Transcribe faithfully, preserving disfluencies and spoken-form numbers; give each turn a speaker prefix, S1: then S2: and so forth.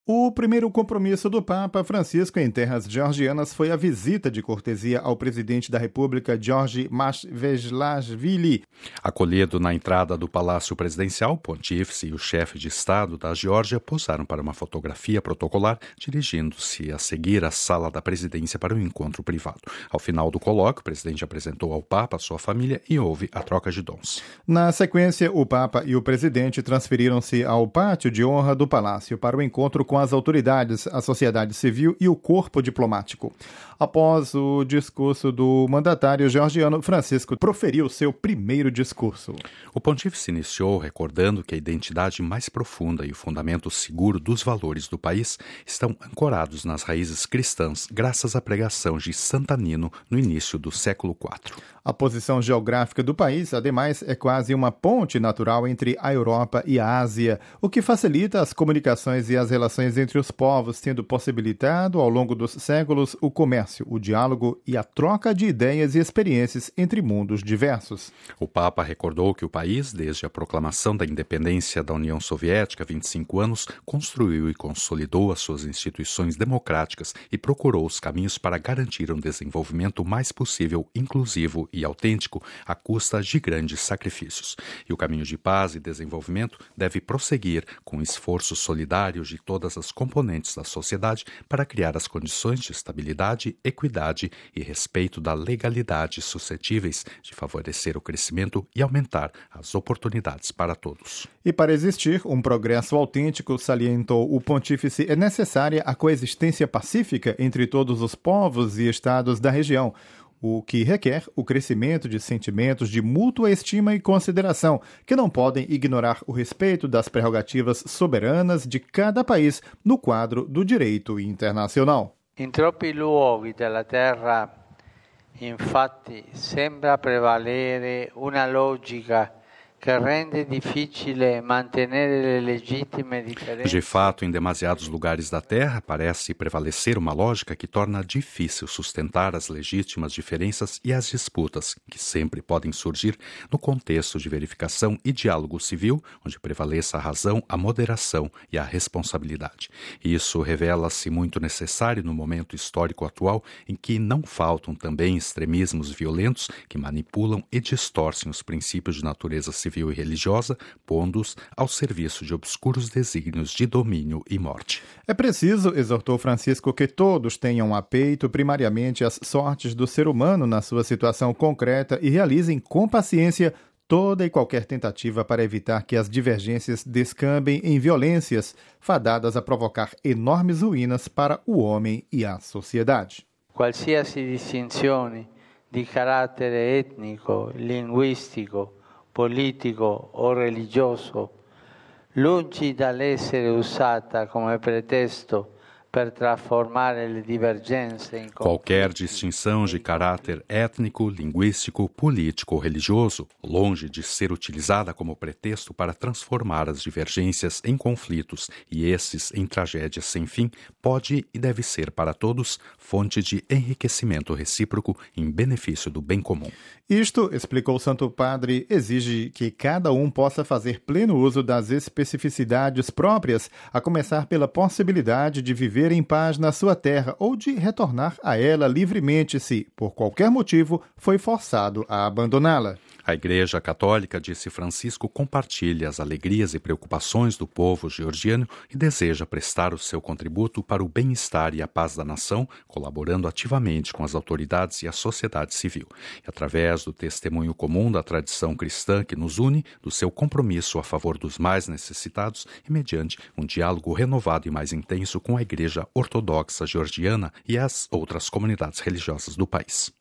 S1: O primeiro compromisso do Papa Francisco em terras georgianas foi a visita de cortesia ao presidente da República, Georgi Margvelashvili.
S2: Acolhido na entrada do Palácio Presidencial, o pontífice e o chefe de Estado da Geórgia posaram para uma fotografia protocolar, dirigindo-se a seguir à sala da presidência para um encontro privado. Ao final do colóquio, o presidente apresentou ao Papa sua família e houve a troca de dons.
S1: Na sequência, o Papa e o presidente transferiram-se ao pátio de honra do Palácio para o encontro com as autoridades, a sociedade civil e o corpo diplomático. Após o discurso do mandatário georgiano, Francisco proferiu seu primeiro discurso.
S2: O pontífice iniciou recordando que a identidade mais profunda e o fundamento seguro dos valores do país estão ancorados nas raízes cristãs, graças à pregação de Santo Nino no início do século quatro.
S1: A posição geográfica do país, ademais, é quase uma ponte natural entre a Europa e a Ásia, o que facilita as comunicações e as relações entre os povos, tendo possibilitado, ao longo dos séculos, o comércio, o diálogo e a troca de ideias e experiências entre mundos diversos.
S2: O Papa recordou que o país, desde a proclamação da independência da União Soviética há vinte e cinco anos, construiu e consolidou as suas instituições democráticas e procurou os caminhos para garantir um desenvolvimento mais possível, inclusivo e autêntico, à custa de grandes sacrifícios. E o caminho de paz e desenvolvimento deve prosseguir com esforços solidários de todas as componentes da sociedade para criar as condições de estabilidade, equidade e respeito da legalidade suscetíveis de favorecer o crescimento e aumentar as oportunidades para todos.
S1: E para existir um progresso autêntico, salientou o pontífice, é necessária a coexistência pacífica entre todos os povos e estados da região, o que requer o crescimento de sentimentos de mútua estima e consideração, que não podem ignorar o respeito das prerrogativas soberanas de cada país no quadro do direito internacional.
S3: In troppi luoghi della terra, infatti, sembra prevalere una logica que rende difficile mantenere le legittime differenze.
S2: De fato, em demasiados lugares da Terra, parece prevalecer uma lógica que torna difícil sustentar as legítimas diferenças e as disputas, que sempre podem surgir no contexto de verificação e diálogo civil, onde prevaleça a razão, a moderação e a responsabilidade. Isso revela-se muito necessário no momento histórico atual, em que não faltam também extremismos violentos que manipulam e distorcem os princípios de natureza civil civil e religiosa, pondo-os ao serviço de obscuros desígnios de domínio e morte.
S1: É preciso, exortou Francisco, que todos tenham a peito primariamente as sortes do ser humano na sua situação concreta e realizem com paciência toda e qualquer tentativa para evitar que as divergências descambem em violências, fadadas a provocar enormes ruínas para o homem e a sociedade.
S3: Qualsiasi distinzione di carattere etnico, linguistico, politico o religioso, lungi dall'essere usata come pretesto per trasformare le divergenze em
S2: Qualquer distinção de caráter étnico, linguístico, político ou religioso, longe de ser utilizada como pretexto para transformar as divergências em conflitos e esses em tragédias sem fim, pode e deve ser para todos fonte de enriquecimento recíproco em benefício do bem comum.
S1: Isto, explicou o Santo Padre, exige que cada um possa fazer pleno uso das especificidades próprias, a começar pela possibilidade de viver em paz na sua terra ou de retornar a ela livremente se, por qualquer motivo, foi forçado a abandoná-la.
S2: A Igreja Católica, disse Francisco, compartilha as alegrias e preocupações do povo georgiano e deseja prestar o seu contributo para o bem-estar e a paz da nação, colaborando ativamente com as autoridades e a sociedade civil. E através do testemunho comum da tradição cristã que nos une, do seu compromisso a favor dos mais necessitados e mediante um diálogo renovado e mais intenso com a Igreja Ortodoxa Georgiana e as outras comunidades religiosas do país.